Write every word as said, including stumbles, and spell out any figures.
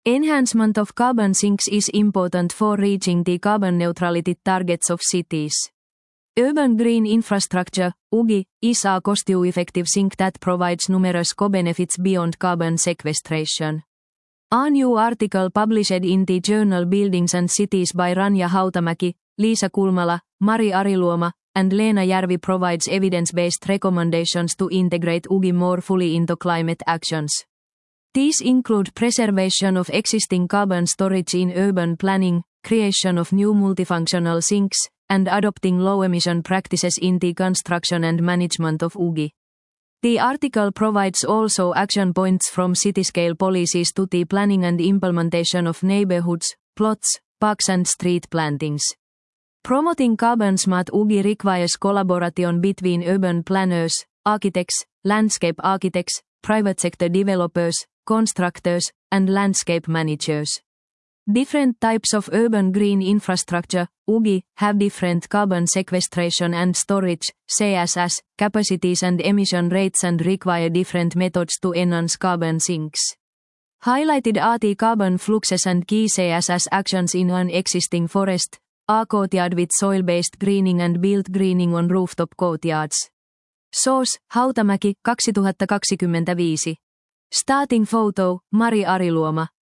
Enhancement of carbon sinks is important for reaching the carbon neutrality targets of cities. Urban green infrastructure, U G I, is a cost-effective sink that provides numerous co-benefits beyond carbon sequestration. A new article published in the journal Buildings and Cities by Ranja Hautamäki, Liisa Kulmala, Mari Ariluoma, and Leena Järvi provides evidence-based recommendations to integrate U G I more fully into climate actions. These include preservation of existing carbon storage in urban planning, creation of new multifunctional sinks, and adopting low-emission practices in the construction and management of U G I. The article provides also action points from city-scale policies to the planning and implementation of neighborhoods, plots, parks and street plantings. Promoting carbon-smart U G I requires collaboration between urban planners, architects, landscape architects, private sector developers, constructors, and landscape managers. Different types of urban green infrastructure, U G I, have different carbon sequestration and storage, C S S, capacities and emission rates and require different methods to enhance carbon sinks. Highlighted are the carbon fluxes and key C S S actions in an existing forest, a courtyard with soil-based greening and built greening on rooftop courtyards. Source, Hautamäki, kaksituhattakaksikymmentäviisi. Starting photo, Mari Ariluoma.